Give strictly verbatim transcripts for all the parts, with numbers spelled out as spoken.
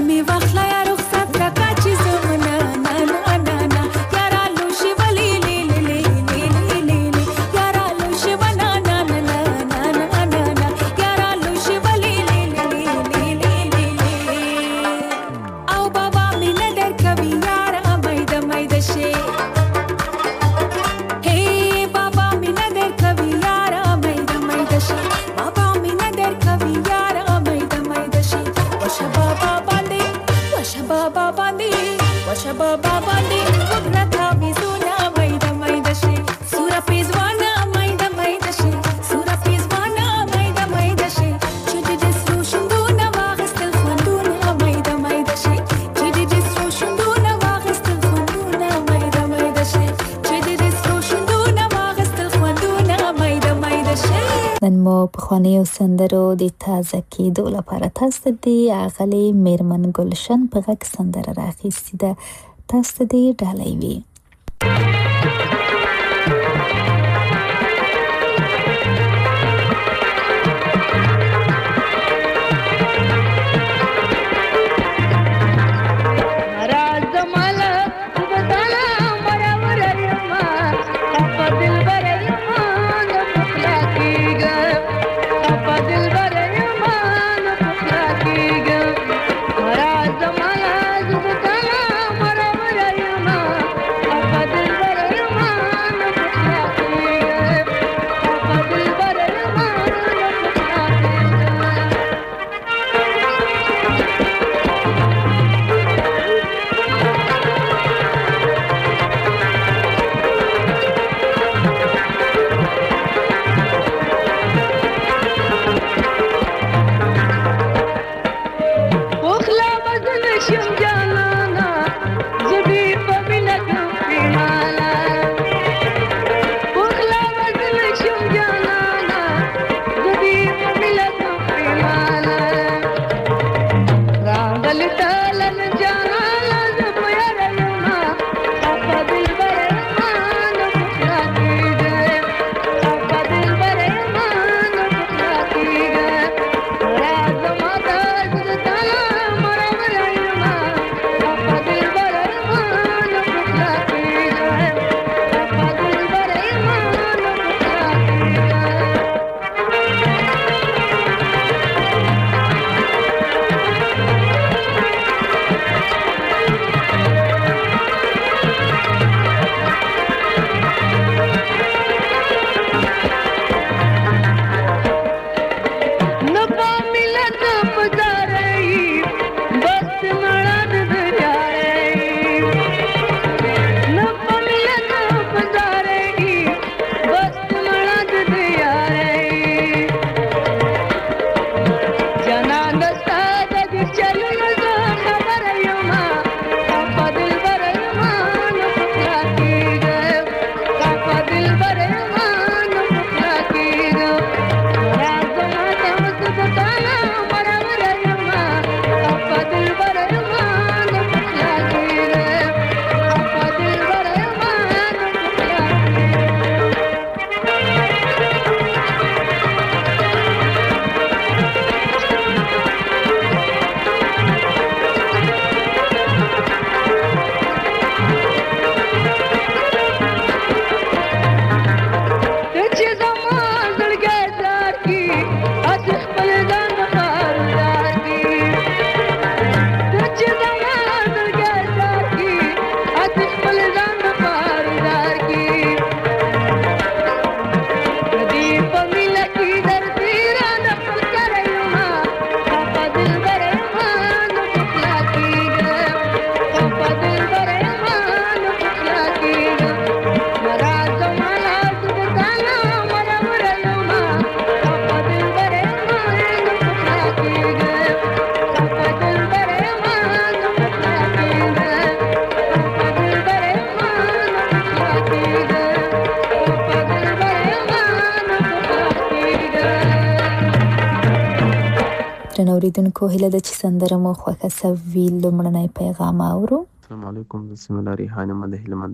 نیمه وقت لا یا رخصت راکا چې زمونه نا نا نا نا یارا لوشي ولی لی لی لی لی لی لی لی یارا لوشي ونا نا نا نا نا نا نا نا یارا لوشي ولی لی لی لی لی لی لی او بابا مینه در کوي یارا مایده مایده شي هی بابا مینه در کوي یارا مایده مایده شي بابا مینه در کوي یارا مایده مایده شي وشه بابا باندې وشه بابا باندې وشه بابا باندې وګړه تعویذونه مایده مایده شي سوره پیزوانه مایده مایده شي سوره پیزوانه مایده مایده شي چې د سرو شندونه واغستل خوندونه مایده مایده شي چې د سرو شندونه واغستل خوندونه مایده مایده شي چې د سرو شندونه واغستل خوندونه مایده مایده شي نن مو پخوانیو سندرو د تازه کېدو لپاره تاسو ته د اغلې میرمن ګلشن په غږ سندره راخیستې ده. تاسو ته دې ډالۍ وي. درنو اوریدونکو هیله ده چې سندره مو خوښه سوي. لومړنی پیغام اورو. السلام علیکم، زه سمیلا ریحانه یم د هلمند.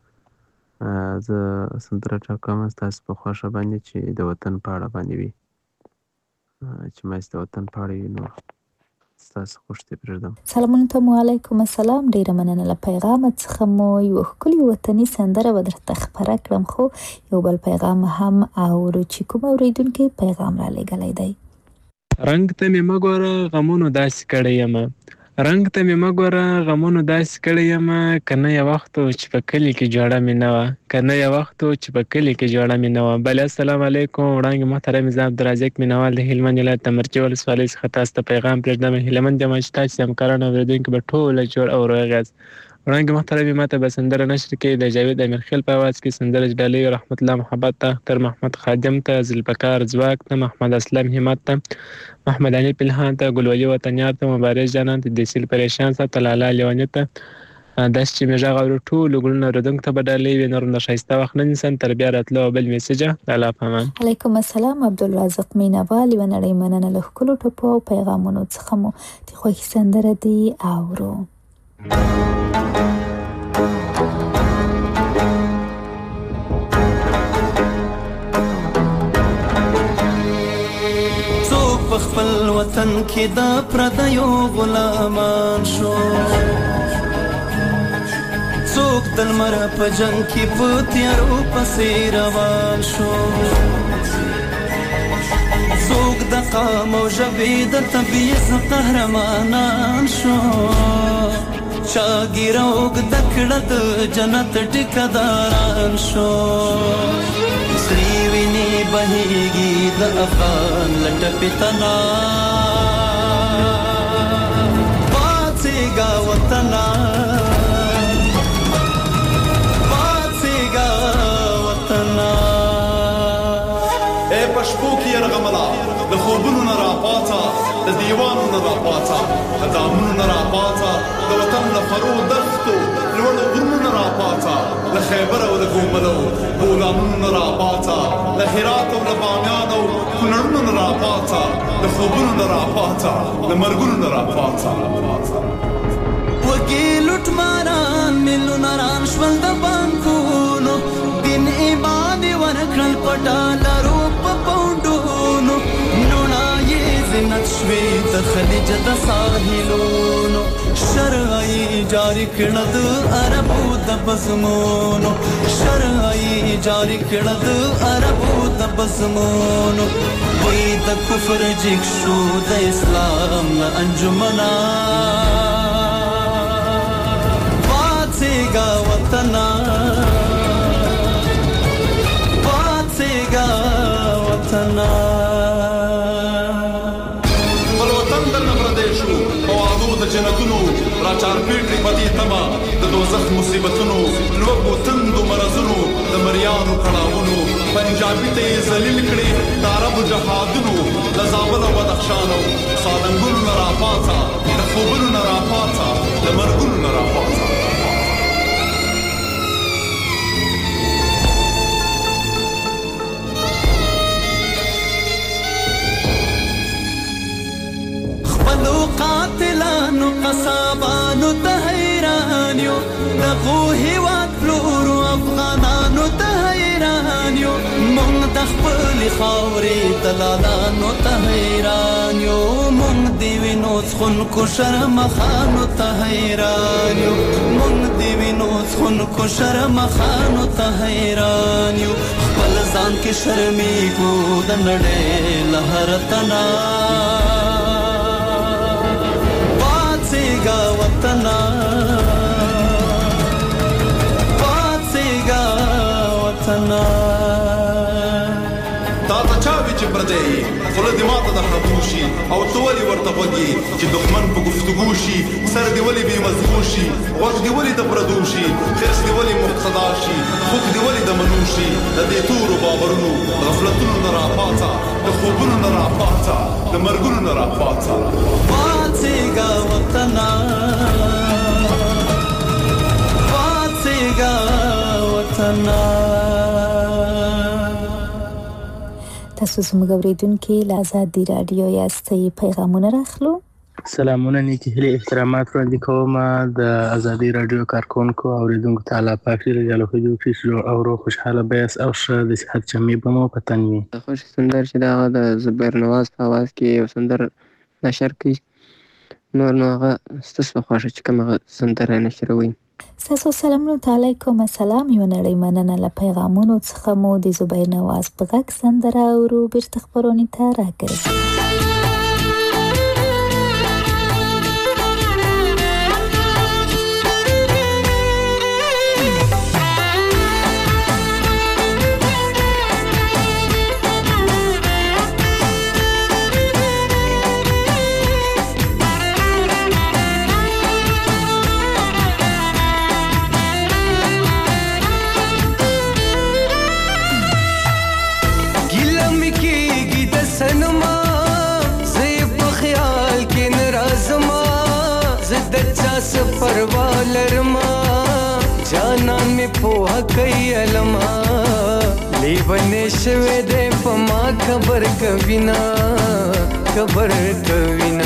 زه سندره ټاکم ستاسو په خوښه باندې چې د وطن په اړه باندې وي، چې مې د وطن په اړه وي. نو ستاسو غوښتې پرېږدم. سلامونه ته مو علیکم السلام. ډیره مننه له پیغام څخه مو یو ښکلي وطني سندره به درته خپره کړم، خو یو بل پیغام هم اورو چې کوم اورېدونکی پیغام را لېږلی دی. رنګ ته مې مه ګوره غمونو داسې کړی یمه، رنګ ته مې مه ګوره غمونو داسې کړی یمه، که نه یو وخت و چې په کلي کې جوړه مې نه وه، که نه یو وخت و چې په کلي کې جوړه مې نه وه. بله السلام علیکم. وړانګې محترم زه عبدالرازق مینوال د هلمند ولایت د مرچې ولسوالۍ څخه تاسو ته پیغام پرېږدم. هیلهمند یم چې تاسو همکاران او اورېدونکي به ټوله جوړ او روغ یاست. وړانګې محترمې ما ته به سندره نشر کړي د جاوید امیرخیل په اواز کې سندره جلالی رحمت الله محبت ته، اختر محمد خادم ته، ذوالفقار ځواک ته، محمد اسلم همت ته، محمد علي پلهان ته، ګلولي وطنیار ته، مبارز جانان ته، دیسیل پریشان ته، لالا لیوني ته، داسې چې مې غږ اورو ټولو ګلونو اورېدونکو ته به ډالۍ وي. نور نو ښایسته وخت نه نیسم تر بیا راتلو او بل میسجه. د الله په امان. علیکم السلام. عبدالرازق مینوال، یوه نړۍ مننه له ښکلو ټپو او پیغامونو څخه مو د خوښې سندره دې اورو. په خپل وطن کې د پردیو غلامان شو، څوک د لمر په جنګ کې په تیارو پسې روان شو، څوک د قام او ژبې د تبعیض قهرمانان شو، چا ږیره اوږده کړه د جنت ټیکهداران شو. سرې وینې بهیږي د افغان له ټپې تنا، پاڅېږه وطنه پاڅېږه وطنه. ای په شپو کې یرغمله د خوبونو نه راپاڅه، د دیوانو نه راپاڅه، د دامونو نه راپاڅه، د وطن له خرو دښتو لوړو غرونو نه راپاڅه، له خیبر او له ګوملو بولانونو نه راپاڅه، له هرات او له بامیان او کونړونو نه راپاڅه، د خوبونو نه راپاڅه، د مرګونو نه راپاڅه. وږي لوټماران میلیونران ناران شول د بانکونو، دین ایمان یې ورکړل په ډالرو په پونډونو، نوڼه یې زینت شوې د خلیج د ساحلونو، شرعي جاری کړه د عربو د بزمونو، شرعي جاری کړه د عربو د بزمونو. وی د کفر جګ شو د اسلام له انجمنا، پاڅېږه وطنه پاڅېږه وطنه. خپل وطن درنه پردی شو په وعدو د جنتونو، را چارپېټ کړي په دې تمه د دوزخ مصیبتونو، لوږو تندو مرضونو د مریانو کړاوونو، پنجابي ته یې ذلیل کړي د عربو جهادونو، د زابل او بدخشان او سالنګونو نه راپاڅه، د خوبونو نه راپاڅه، د مرګونو نه راپاڅه. خپلو قاتلانو قصابانو ته حیران یو، دغو هېواد پلورو افغانانو ته حیران یو، مونږ د خپلې خاورې دلالانو ته حیران یو، مونږ د وینو څښونکو شرمخانو ته حیران یو، مونږ د وینو څښونکو شرمخانو ته حیران یو. خپل ځان کې شرمېږو د نړۍ له هر تنا، پاڅېږه وطنه پاڅېږه وطنه. تا ته چا وي چې پردی خوله دې ماته د خطو شي، او ته ولې ورته غوږ یې چې دښمن په گفتګو شي، سر دې ولې بې مضمو شي، غوږ دې ولې د پردو شي، خرس دې ولې مقتدا شي، خوږ دې ولې د منو شي. د دې تورو باورونو غفلتونو نه راپاڅه، د خوبونو نه راپاڅه، د مرګونو نه راپاڅه. پاڅېږه وطنه پاڅېږه وطنه. تاسو زموږ اورېدونکي له ازادي راډیو یاستئ، پیغامونه راخلو. سلامونه، نیکې هیلې، احترامات وړاندې کوم د ازادي راډیو کارکونکو او اوریدونکو ته. الله پاک دې جل جلاله دې جوړ او روغ خوشحاله بیاست او ښه د صحت جامې به مو په تن وي. خوښ سندر چې د هغه د زبیر نواز په اواز کې یو سندر نشر کړي نور نو هغه ستاسو په خوښه چې کوم هغه سندره نشروي. ستاسو سلامونه علیکم السلام یو نړۍ مننه له پیغامونو څخه مو د زبیر نواز په غږ سندره اورو بیرته خپرونې ته راګرځو. پروا لرما جانان می پوها کئی علما لیونے شوے دے پما خبر کوینا خبر کوینا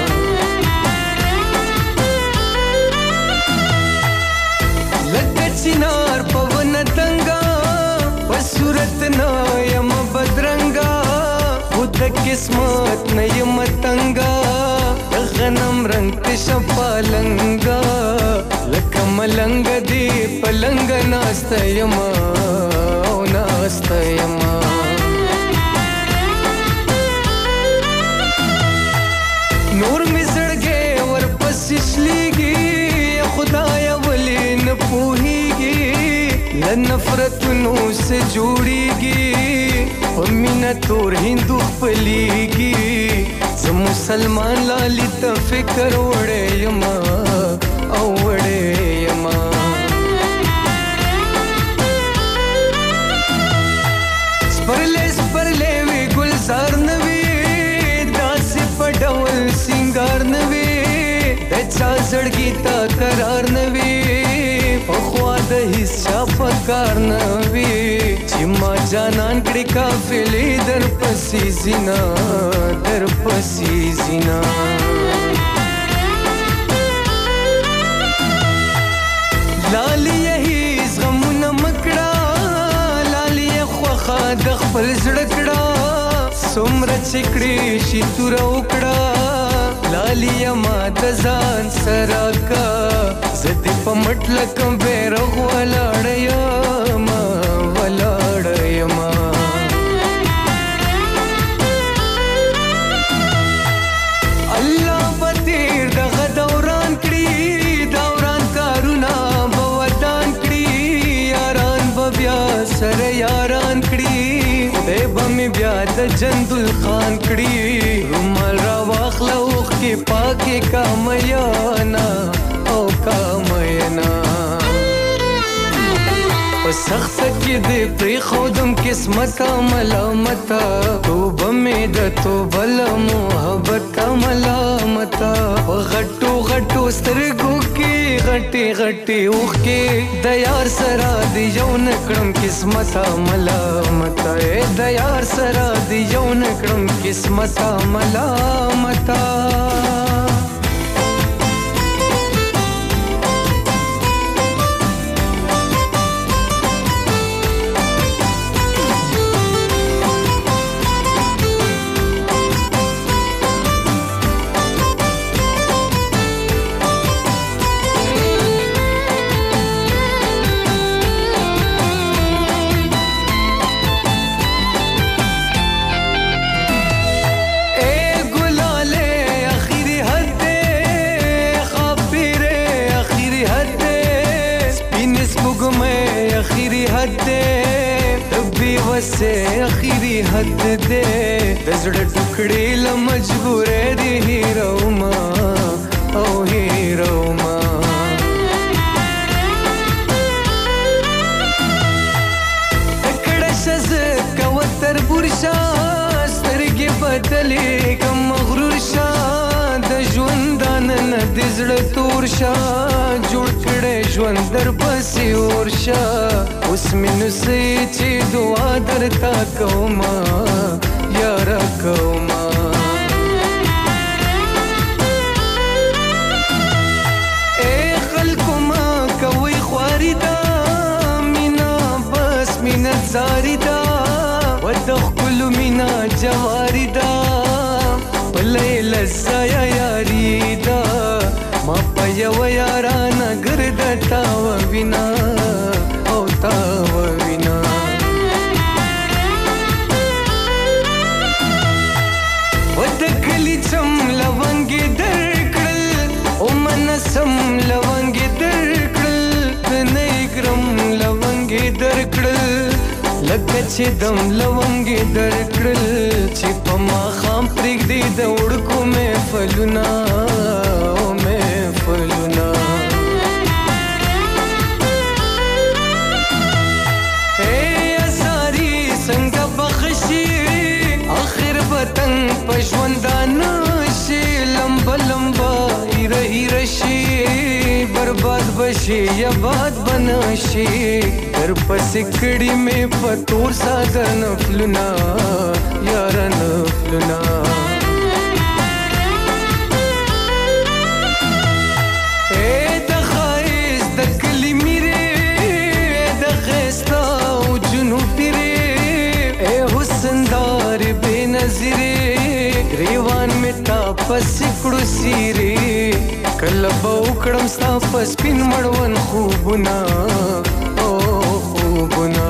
لکه چنار پون تنگا پسورت نا یم بدرنگا خود قسمت نیم تنگا غنم رنگ تشپالنگا لکه ملنگ دی پلنگ ناستا یما او ناستا یما نور می زړګې ورپسې شلیږي خدایا ولې نه پوهیږي له نفرتونو سے جوړیږي په مینه تور هندو خپلیږي زه مسلمان لالی ته فکر وړی یما او وړی یما سپرلی سپرلی وی ګلزار نه وي داسې په ډول سینګار نه وي د چا زړګي ته قرار نه وي پخوا د هیڅ چا په کار نه وي چې ما جانان کړي قافلې در پسې زینا در پسې زینا لالی یهی غمونه مکړه لالی خوخه د خپل زړه کړه څومره چې کړي شي توره وکړه لالی ما د ځان سره کا زه دې په مټ لکم بیرغ ولاړ یما ولاړ یما الله به تیر دغه دوران کړي دوران کارونه به ودان کړي یاران به بیا سره یاران کړي خدای به مې بیا د جندل خان کړي رومال را واخله اوښکې پاکې کامیانا او کامیانا په سخته کې دې پرېښودم قسمته ملامته توبه مې د توبه له محبته ملامته په غټو غټو سترګو کې غټې غټې اوښکې د یار سره دې یو نه کړم قسمته ملامته د یار سره دې یو نه کړم قسمته ملامته سے اخیری حد دے دزړه ټوکړې له مجبورې دی هیرو ما او هیرو ما تکړه شز کوتر برشا سترګې بدلې کم مغرور شا د ژوندان نه دزړه تور شا جوړ کړې ژوند در پسې ورشا اوس مې نسې چې دعا درته کومه یاره کومه ای خلکو ما کوئ خواري ده مینا بس مینا زاري ده و د ښکلو مینا جواري ده په لیله ځایه یاري ده یو یارانه ګرده تا ووینه او تا ووینه و د کلي چم لونګې درکړل او منسم لونګې درکړل د نیګرم لونګې درکړل لکه چې دم لونګې درکړل چې په ماښام پرېږدي د وړکو محفلونه او محفلونه ای ازاري څنګه بخشي آخر وطن په ژوندانه شي لمبه لمبه ایره ایره شي برباد بشي یا باد بنشي در پسې کړي مې په تور ساده نفلونه یاره نفلونه ای د ښایست د کلي میرې د ښایسته وجونو پیرې ای حسندارې بې نظیرې ګریوان مې تا پسې کړو سیرې کله به وکړم ستا په سپین مړوند خوبونه او خوبونه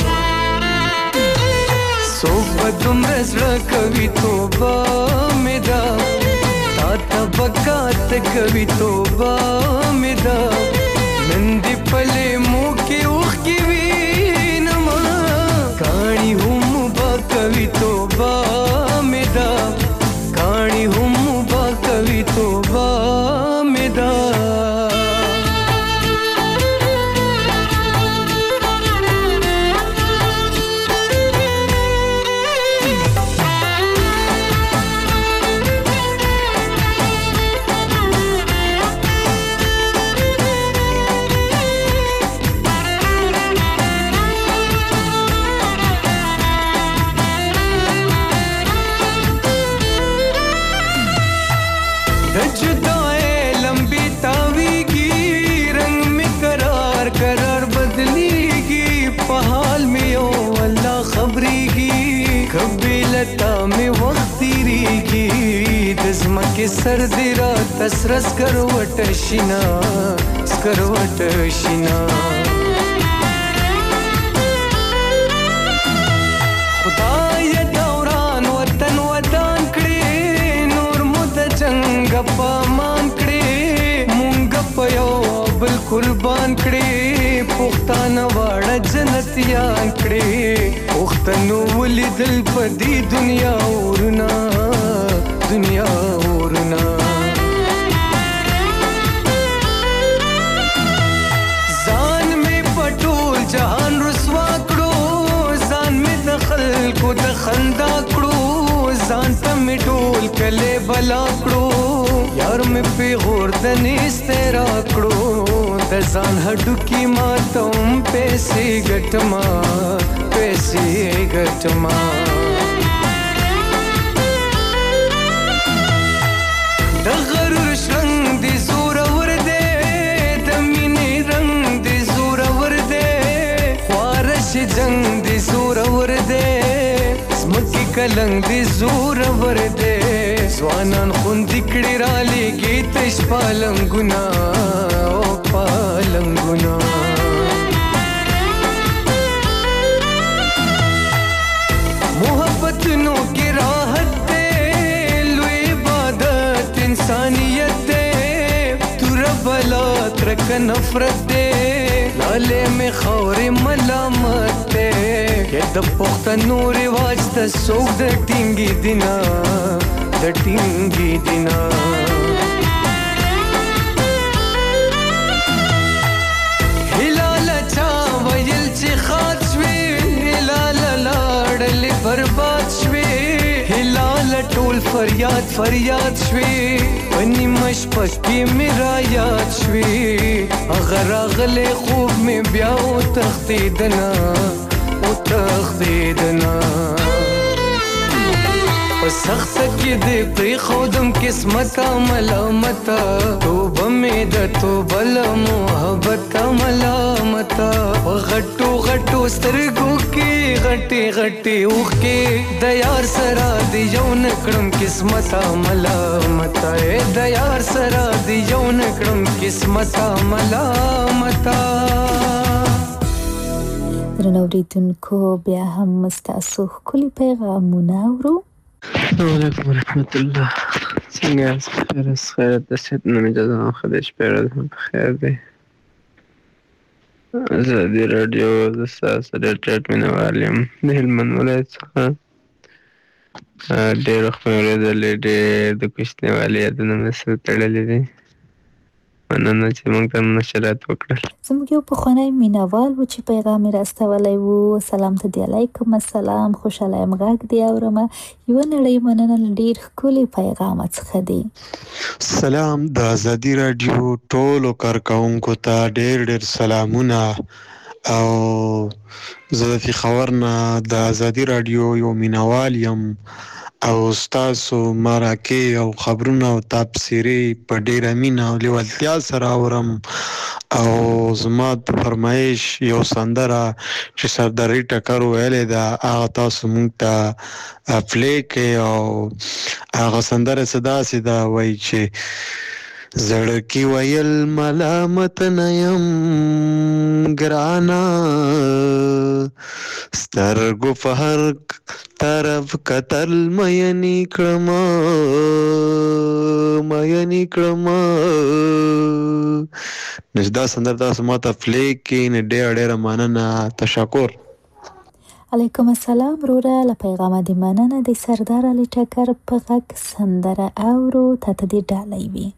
څوک به دومره زړه کوي توبه مې ده تا ته به کاته کوي توبه مې ده نن دې په لیمو کې اوښکې وینمه کاڼي هم به کوي توبه مې ده کاڼي هم به کوي توبه مې ده لتا می وخت تیریږي د ځمکې سر دې راته سره سکروټ شینا سکروټ شینا خدای دوران وطن ودان کړي نور مو د جنګ په مان کړي مونږ په یو بل قربان کړي پښتانه واړه جنتیان کړي پښتنو ولیدل په دې دنیا اورنا دنیا اورنا ځان مې پټول جهان رسوا کړو ځان مې د خلکو د خندا کړو ځان ته مې ټول کله بلا کړو یار مې پیغور د نیسته را کړو د ځان هډوکي ماتم پیسې ګټما پیسې ګټما د غرور شرنګ دې زور ور دې د مینې رنګ دې زور ور دې خوارش جنگ دې زور ور دې سمکی کلنګ دې زور ور دې ځوانان خوندې کړي را لېږي تش پالنګونه او پالنګونه محبتونو کې راحت دې لوی عبادت انسانیت دې تور بلا ترک نفرت دې لالې مې خاورې ملامت دې کې د پښتنو رواج ته څوک د ټینګې دینا د ټینګې دینا هلاله چا ویل چې خاص وي هلاله لاړلې برباد شوي هلاله ټول فریاد فریاد شوي پنی مشپک کې مې را یاد شوي هغه راغلی خوب مې بیا وتښتېدنه وتښتېدنه په په سخت کې دې پری خودم قسمت ملامت توبه مې د توبه له محبت ملامت غټو غټو سترګو کې غټي غټي اوخ کې د یار سره دی یو نکړم قسمت ملامت د یار سره دی یو نکړم قسمت ملامت. درنوریدونکو بیا هم ستاسو ښکلي پیغامونه اورو. السلام علیکم ورحمت الله. څنګه یاست؟ خیر است؟ خیرت دستید؟ نمی‌دازم خودش بیردم بخیر دی. ازادي راډیو د ستاسو د ټریډ مینوال یم د هلمند ولایت څخه. ډېر وخت مې اورېدلی ډېر د کوچنیوالي یادونه مې سره تړلي دي. مننه چې موږ ته نشرات وکړل. زموږ یو پخوانی مینوال و چې پیغام یې راستولی و. سلام ته دی علیکم السلام، خوشحاله یم غږ دی اورمه. یوه نړۍ مننه له ډېر ښکلي پیغامه څخه دی. سلام د ازادي راډیو ټولو کارکوونکو ته ډېر ډېر سلامونه. او زه د پېښور نه د ازادي راډیو یو مینوال یم او ستاسو مرکې او خبرونه او تبصرې په ډېره مینه او لیوالتیا سره اورم. او زما د فرمایش یو سندره چې سرداري ټکر ویلې ده هغه تاسو موږ ته پلی کړئ. او هغه سندره څه داسې ده وایي چې زړه کې ویل ملامت نه یم ګرانه، سترګو په هر طرف کتل مینې کړمه مینې کړمه. نو دا سندره تاسو ما ته پلی کړئ نو ډېره ډېره مننه. تشکر. علیکم السلام وروره، له پیغامه دې مننه. د سردار علي ټکر په غږ سندره اورو. تا ته دې ډالۍ وي.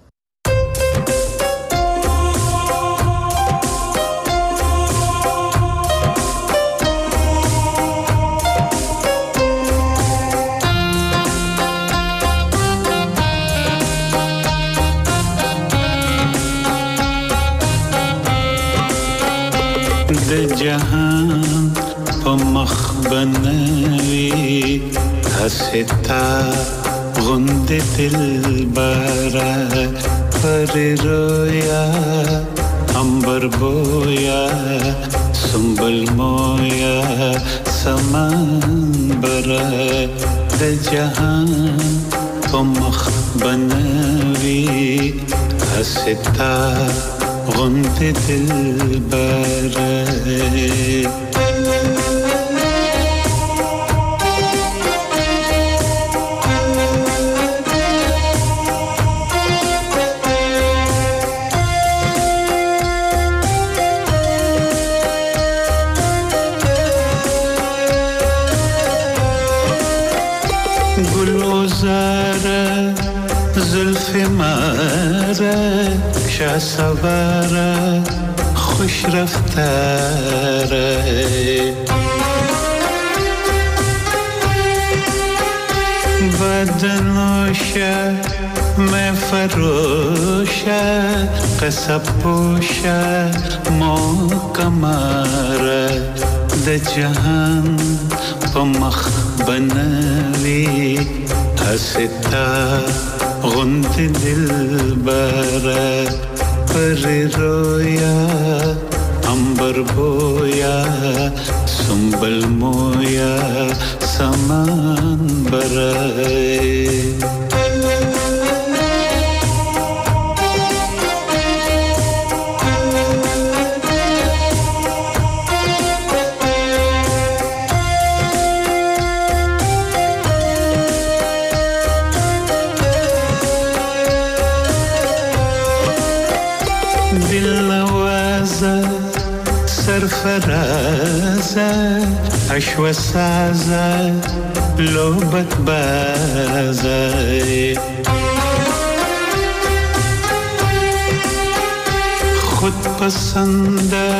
د جهان په مخ بنوي حستا غند دلبره پر رویا امبر بویا سنبل مویا سمان بره. د جهان په مخ بنوي حستا غند دلبره. گلوزاره زلف ماره شاسواره خوش رفتاره بدنوشه میں فروشه قصب پوشه موکماره. د جهان په مخ بنوي حستا غند دلبره پر رویا امبر بویا سنبل مویا سمان بره. سرفرازه اشو سازه لوبت بازه خود پسنده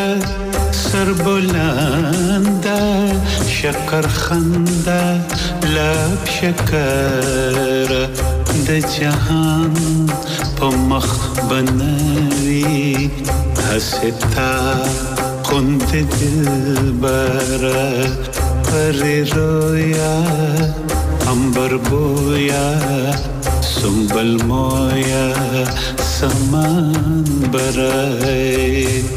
سربلنده شکر خنده لب شکر. د جهان په مخ بنوي حستا غند دلبره پر رویا अंबर बोया सुंबल मोया समान बराए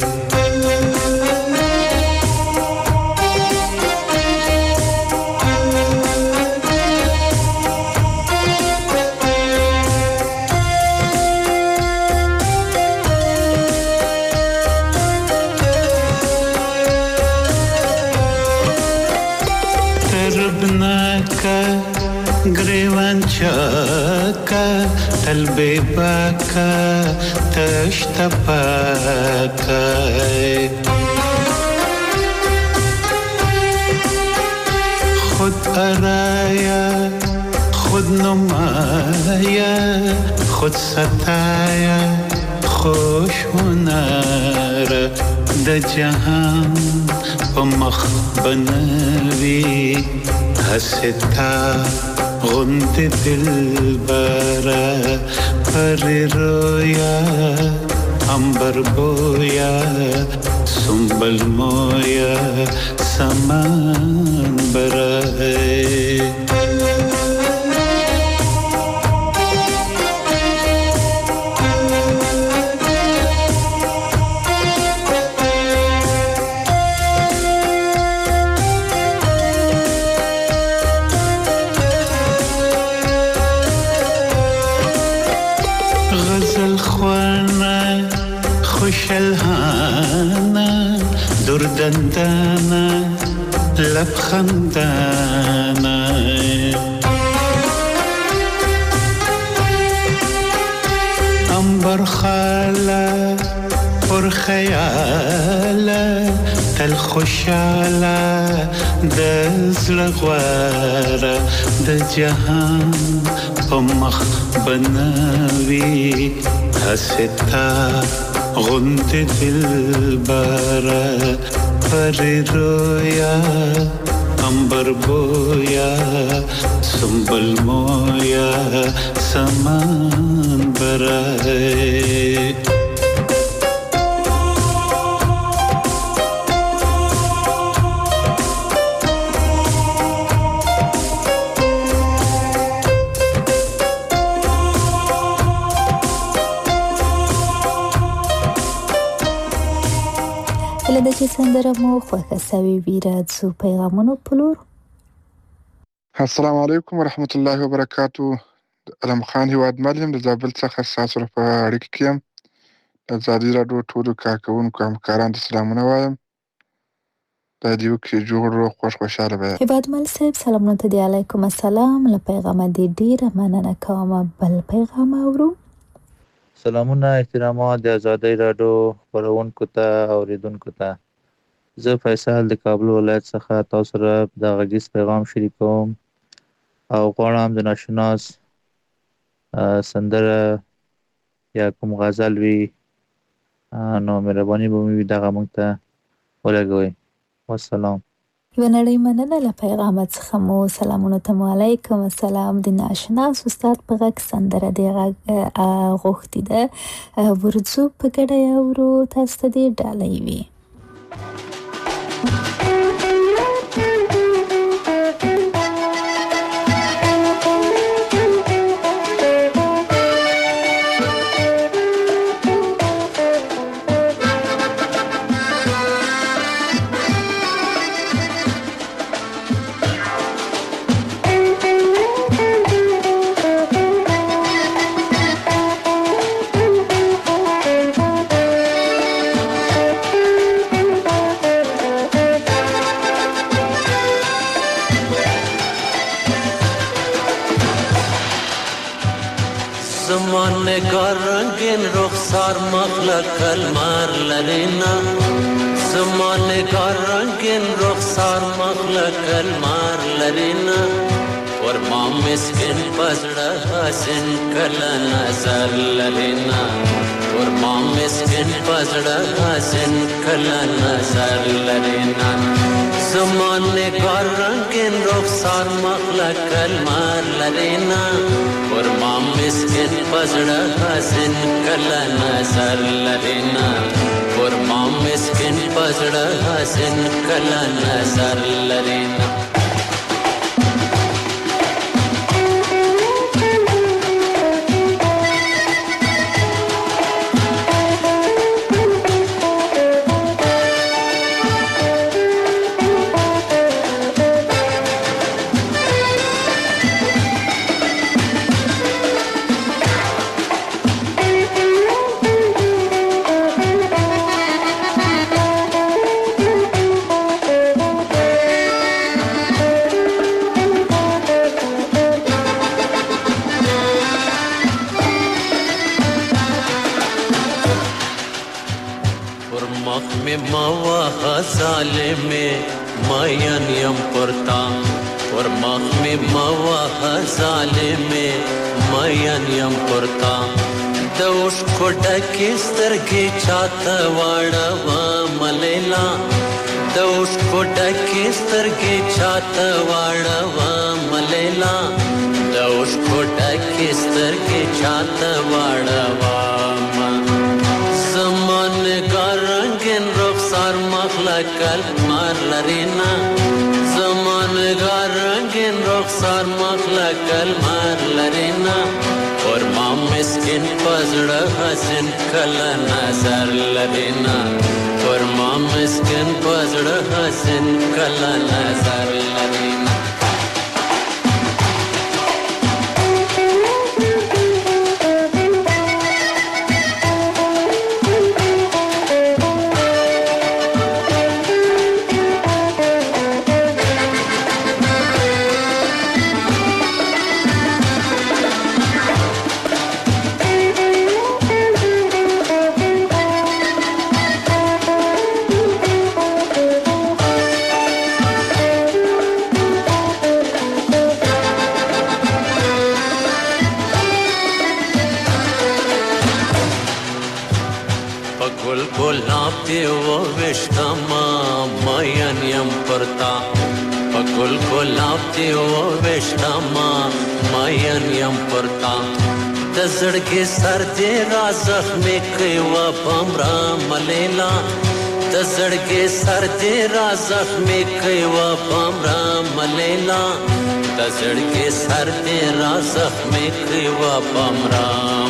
ग्रेवांचाका तलबेबाका तश्तपाका खुद अराया खुद नुमाया खुद सताया खुश हुनारा द जहान पमख बनवी हसता غنت दिल बरा पर रोया अंबर बोया सुंबल मोया समान बरा खुशलहाना दुर्दंदाना लबखंदाना अंबर खाला और ख्याला तल खुशाला दज़लगवारा द जहान पमख बनावी हसता غنت दिल बरा पर रोया अंबर बोया सुंबल मोया समान बराए د چې سندره مو خوښه سوي وي راځو پیغامونو په لور. السلام علیکم ورحمت الله وبرکاتو. علم خان هیوادمل یم د زابل څخه ستاسو سره په اړیکه کې یم. د ازادي راډیو ټولو کارکوونکو همکارانو ته سلامونه وایم. دا دې وکړي جوړ روغ خوش خوشحاله به. هیوادمل صاحب سلامونه ته دی. علیکم السلام. له پیغامه دې ډېره مننه کوم. بل پیغام اورو. سلامونه احترامات د ازادۍ راډیو خپرونکو ته اوریدونکو ته. زه فیصل د کابل ولایت څخه تاسو سره د غږیز پیغام شریکوم او غواړم د ناشناس سندره یا کوم غزل وي نو مهرباني به مې دغه موږ ته ولګوئ. والسلام. یوه نړۍ مننه له پیغامه څخه مو سلامونه ته مو علیکم السلام. د ناشناس استاد په غږ سندره د غږ غوښتې ده ورځو په ګډه اورو تاسو ته دې ډالۍ وي. نگار رنگین رخسار مغلق المار لرینا زمان نگار رنگین رخسار مغلق المار لرینا ورما مسکن پزړه حسن کله نظر لرینا ورما مسکن پزړه حسن کله نظر لرینا زمان نگار رنگین رخسار مغلق المار لرینا ورما مسکن پزړه حسن کله نظر لرینا ورما مسکن پزړه حسن کله نظر لرینا پر مخ می موه ظالمه مین یم پرتا پر مخ می موه ظالمه مین یم پرتا دوش کوډه کې سترګې چاته واړه ملیلا دوش کوډه کې سترګې چاته واړه ملیلا دوش کوډه کې سترګې چاته واړه زمان ګرنګن رخسار مخلقل مار لرینا زمان ګرنګن رخسار مخلقل مار لرینا اور ما مسکین پزړه حسن کله نظر لرینا اور ما مسکین پزړه حسن کله نظر لرینا پکل گلاب دیو وشتما ماین یم پرتا د زړګي سر دې را زخمي کوي و بمرا ملیلا د زړګي سر دې را زخمي کوي و بمرا ملیلا د زړګي سر دې را زخمي کوي و بمرا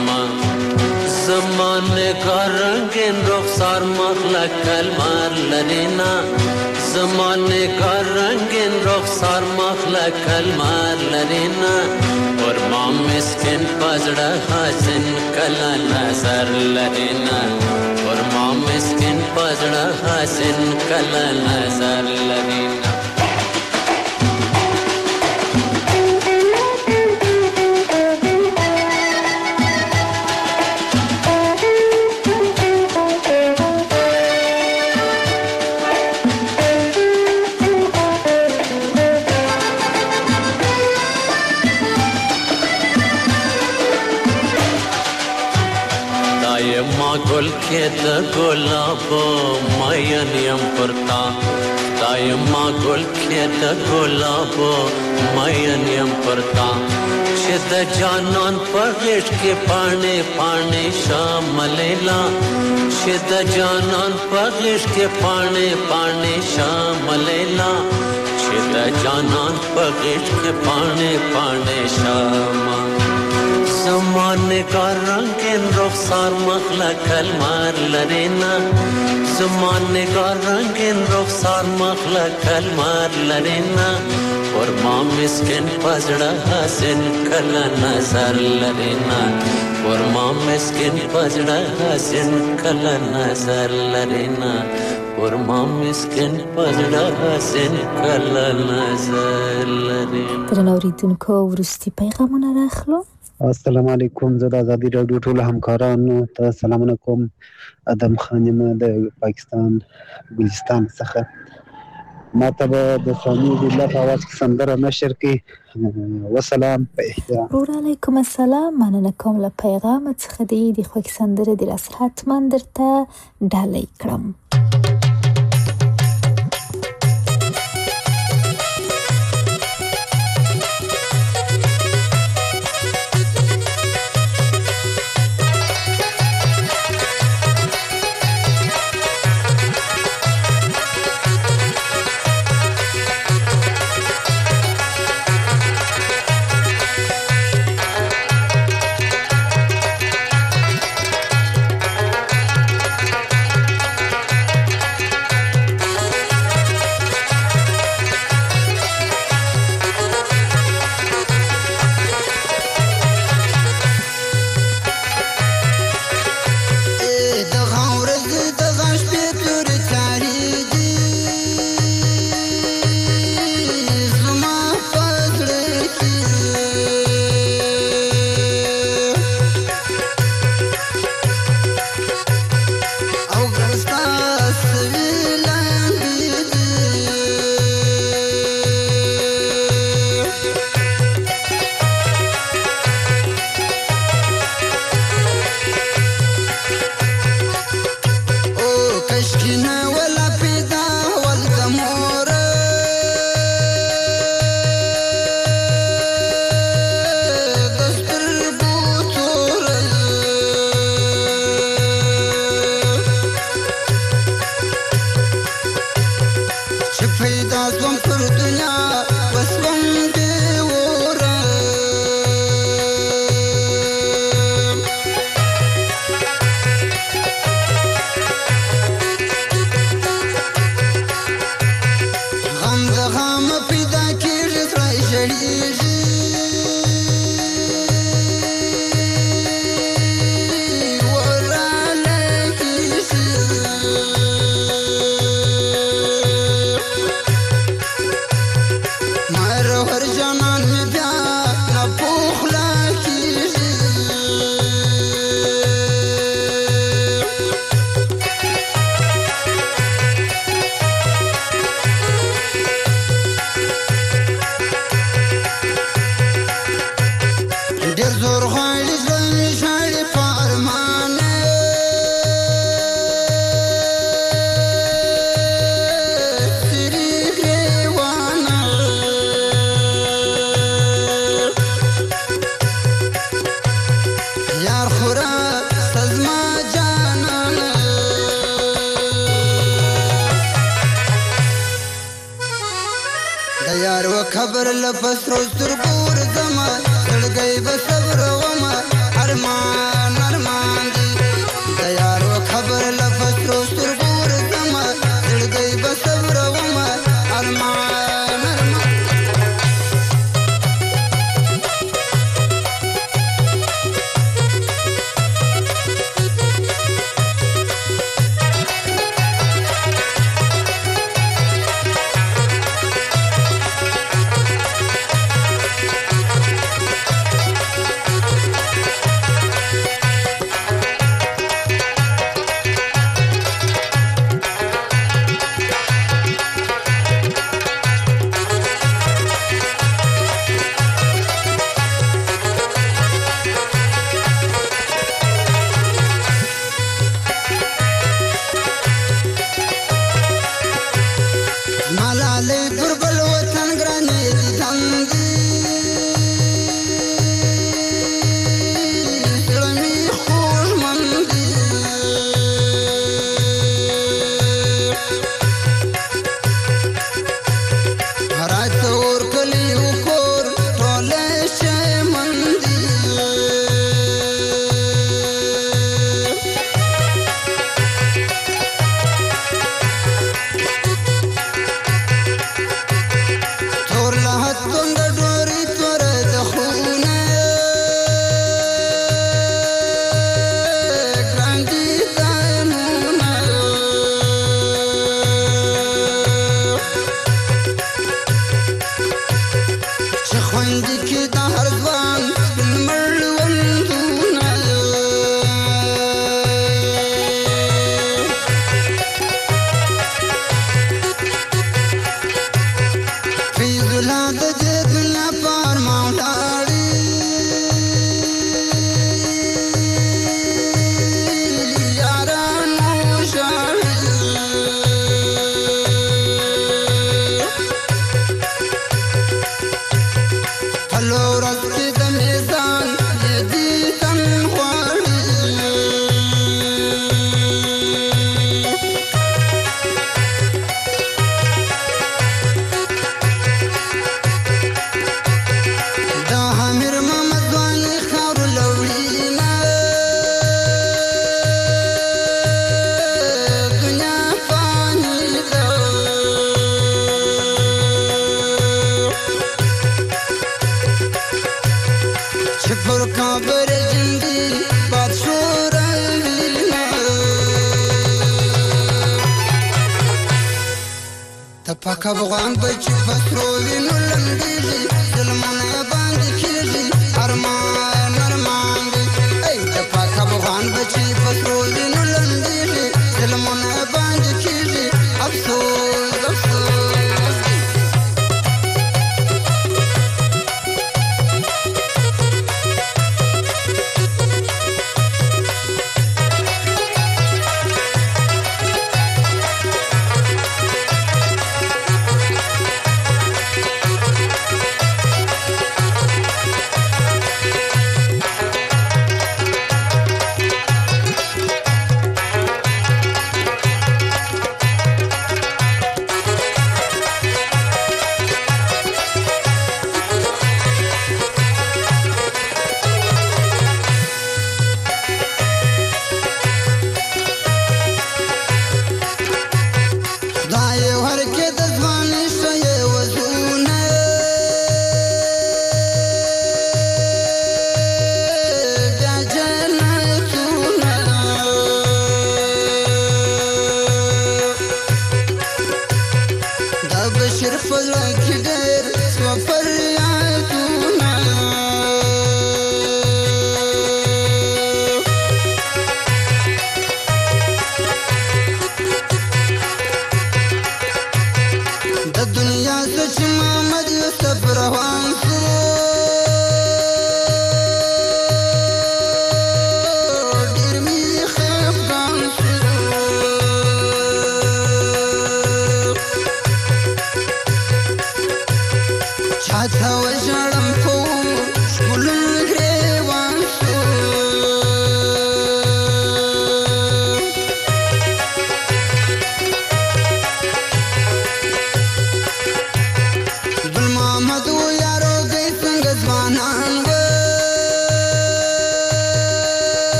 زمانه کا رنگین رخسار مخلق کلمار لرینا زمانه کا رنگین رخسار مخلق کلمار لرینا اور ما مسکن پزړه حسن کلا نظر لرینا اور ما مسکن پزړه حسن کلا نظر لرینا گل کې د ګلابو مین یم پرتا دایما گل کې د ګلابو مین یم پرتا چې د جانان په غېږ کې پاڼې پاڼې شاملیلا چې د جانان په غېږ کې پاڼې پاڼې شاملیلا چې د جانان په غېږ کې پاڼې پاڼې شاملیلا زمانه کا رنگین رخسار مخلق کلمار لرینا زمانه کا رنگین رخسار مخلق کلمار لرینا اور ما مسکن پزړه حسن کلا نظر لرینا اور ما مسکن پزړه حسن کلا نظر لرینا اور ما مسکن پزړه حسن کلا نظر لرینا درنوریدونکو وروستي پیغامونه راخلو. السلام علیکم. زه د ازادي راډیو ټولو همکارانو ته سلامونه کوم. ادم خان یم د پاکستان بلوچستان څخه. ما ته به د سامي بالله په اواز کې سندره نشر کړي. وسلام په احترام. وعلیکم السلام. مننه کوم له پیغام څخه دی د خوښ سندره د راس حتما درته ډالۍ کړم. تیار و خبر لپس روز ترګور زما زړګي بصبر وما ارمان ارمان دی تیار و خبر لپس روز ترګور زما زړګي بصبر وما ارمان ارمان پاک افغان بچی پسرو وینو لمبیږي ظلمونه باندې کیږي ارمان ارمان دی ای د پاک افغان بچی پسرو وینو لمبیږي ظلمونه باندې کیږي افسوس افسوس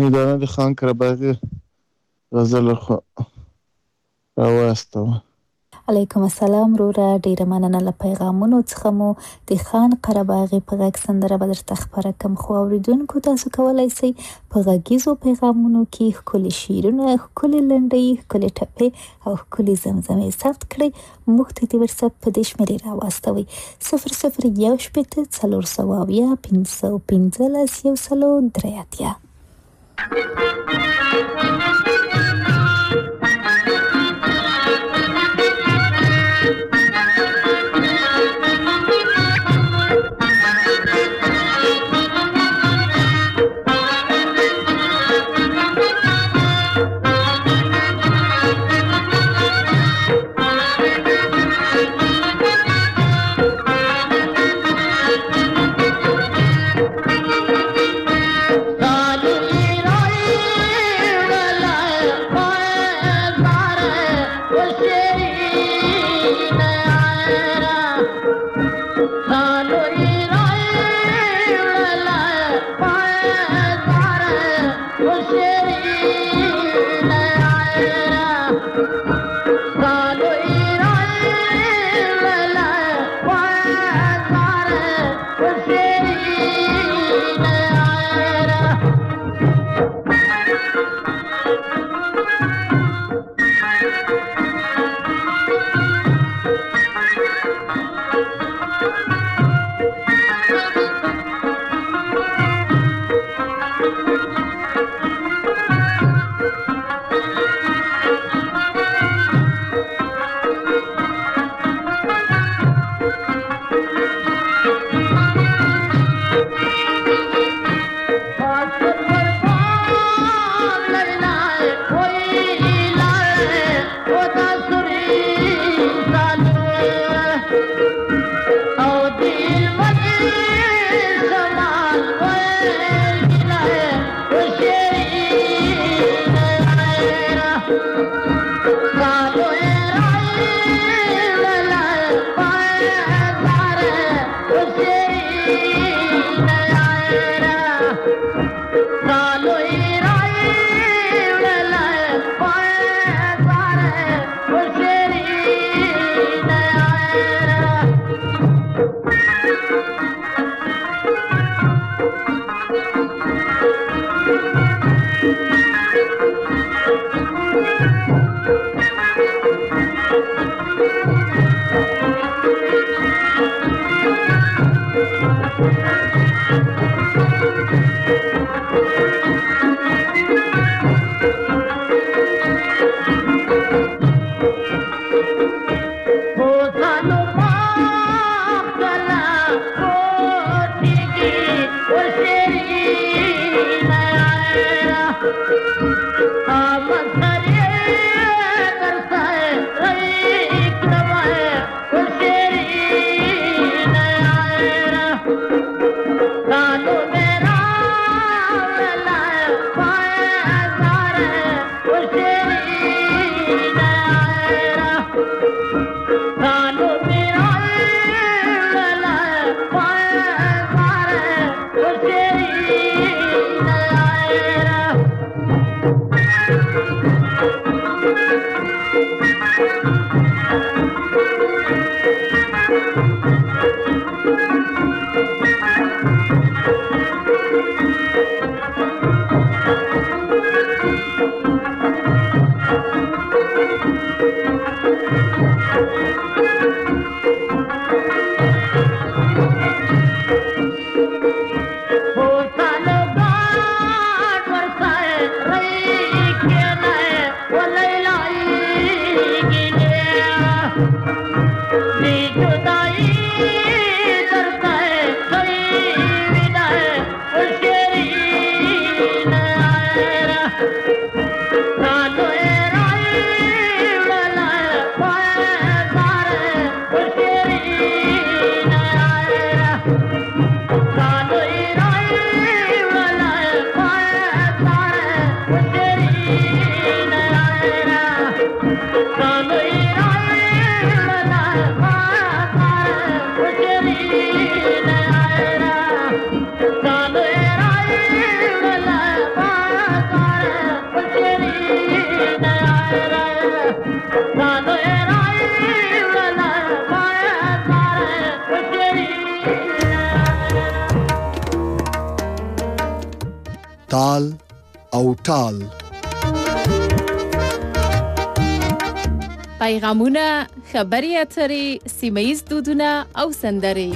میدانه د خان کرباغي غزل خو راواستوه. علیکم السلام وروره، ډیره مننه له پیغامونو څخه مو د خان قرهباغي په غږ سندره به درته خپره کړم. خو اورېدونکو تاسو کولی سئ په غږیزو پیغامونو کې ښکلي شعرونه، ښکلې لنډۍ، ښکلې ټپې او ښکلې زمزمې ثبت کړئ. موږ ته د وټساپ په دې شمېرې راواستوئ: صفر صفر یو شپېته څلور سوه اویا پنځه سوه پنځلس یو سل درې اتیا. जुदाई تال او ټال. پیغامونه، خبري اترې، سیمه ییز دودونه او سندرې.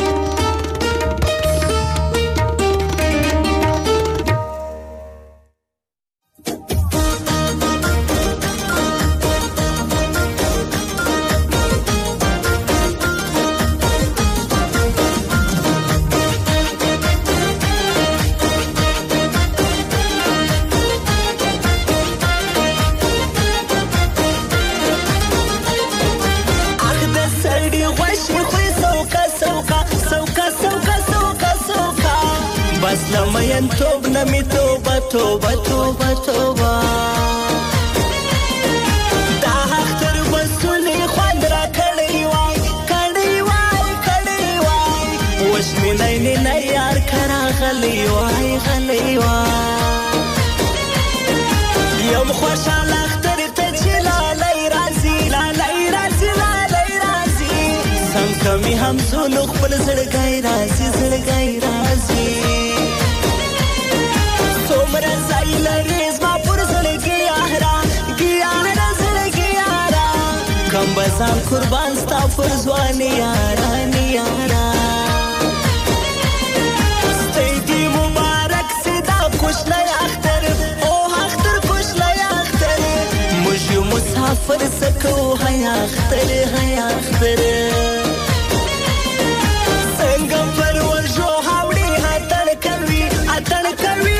لمین توب نمی توبه توبه توبه توبه دا اختر بسولی خوند را کڑی وای کڑی وای کڑی وای وش می نینی نیار کرا غلی وای غلی وای یم خوشحال اختر تچی لالی رازی لالی رازی لالی رازی سم کمی هم زولو خبل زرگای رازی زرگای رازی سومره زایل ریز ما پر زلگی آهرا گیاره زلگی آرا کم بزن قربان ستا فرزوانی یارا نیارا ستیدی مبارک سیدا کشنا اختر او اختر کشنا اختر مجی مسافر سکو های اختر های اختر سنگم پرور جو حوڑی هاتن کوي هاتن کوي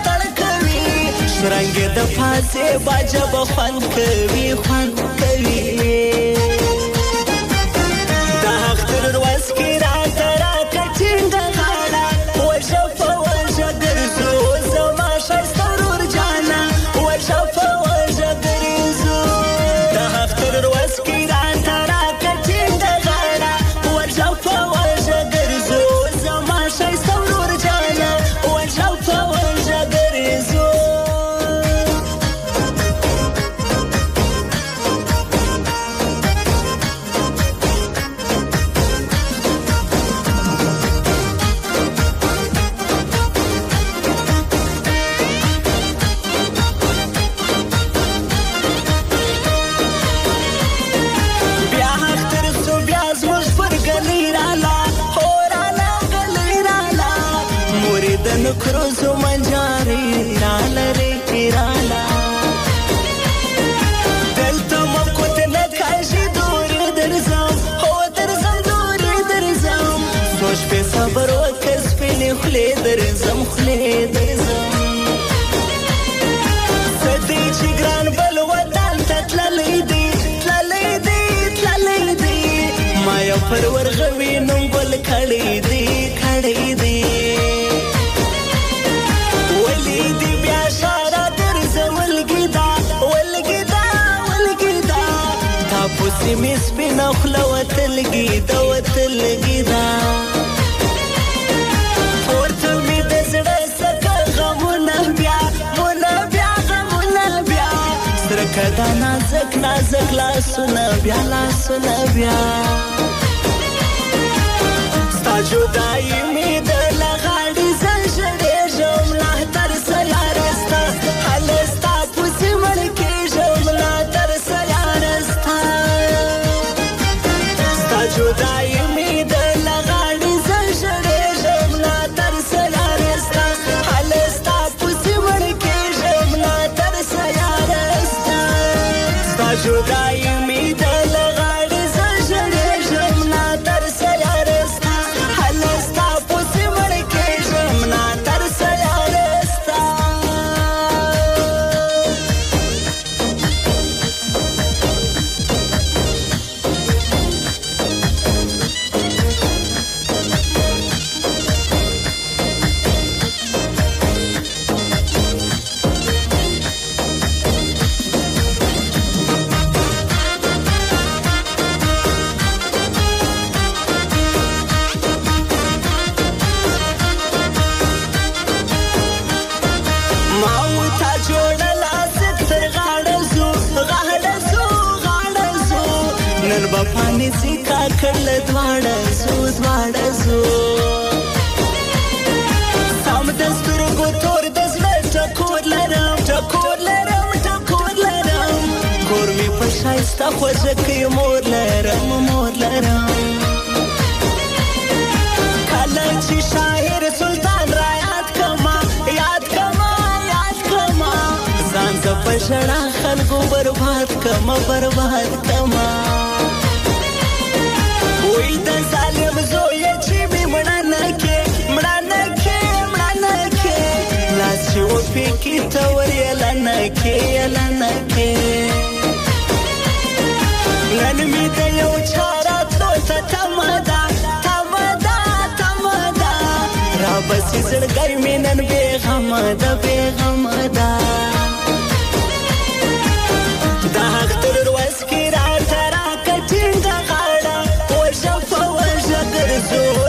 رنگ د پاسه باجه بخوان کوي خوان کوي دا اختر روز کی را ترا کچنګ غاړه وجه په وجه ګرځو زما شایسته ورور جانا وجه په وجه ګرځو دا اختر روز کی را ترا کچنګ غاړه وجه په وجه ګرځو زما شایسته ورور جانا وجه په وجه ګرځو کروزو منجاری رالره رالا دلتا مکوت نکاشی دوری درزم هو درزم دوری درزم سوش پی صبر و کس پی خلی درزم خلی درزم سدی چی گران بل وطن تا تلالی دی تلالی دی تلالی دی مایا پرور غوی نم بل کھڑی دی کھڑی دی دی بیا شارا درز ولګیدا ولګیدا ولګیدا تا پوسی میس بنا خلوتلګیدا وتلګیدا ورته می د زړه سکه غمونه بیا مونه بیا غمونه بیا سره کدا نازک نازک لاسونه بیا لاسونه بیا ستا جدای می د لغاړي زړه جمله تر سیارستا حلستا پوسی ملکی جمله تر سیارستا ستا جدای می د لغاړي زړه جمله تر سیارستا حلستا پوسی ملکی جمله تر سیارستا ستا جدای می د لغاړي زړه جمله تر سیارستا حلستا پوسی ملکی جمله تر سیارستا بپانی سیکا کړل دواړه زو دواړه زو سم د سترګو تور د زړه را خوځه کوي مور لرم مور لرم کله چې شاعر سلطان را یاد کما یاد کما یاد کما ځان زه په ژړا خلکو برباد کما برباد کما وای د ظالم زویه چې مې مړه نه کې مړه نه کې مړه نه کې لاس چې وپېکې ته ور یله نه کې یله نه کې نن مې د یو چا راتلو ته تمه ده تمه ده تمه ده رابسې زړګی مې نن بېغمه ده بېغمه ده د حق تر ورځ کې راته راکړه ټینګه غاړه وژه په وژه ګرځو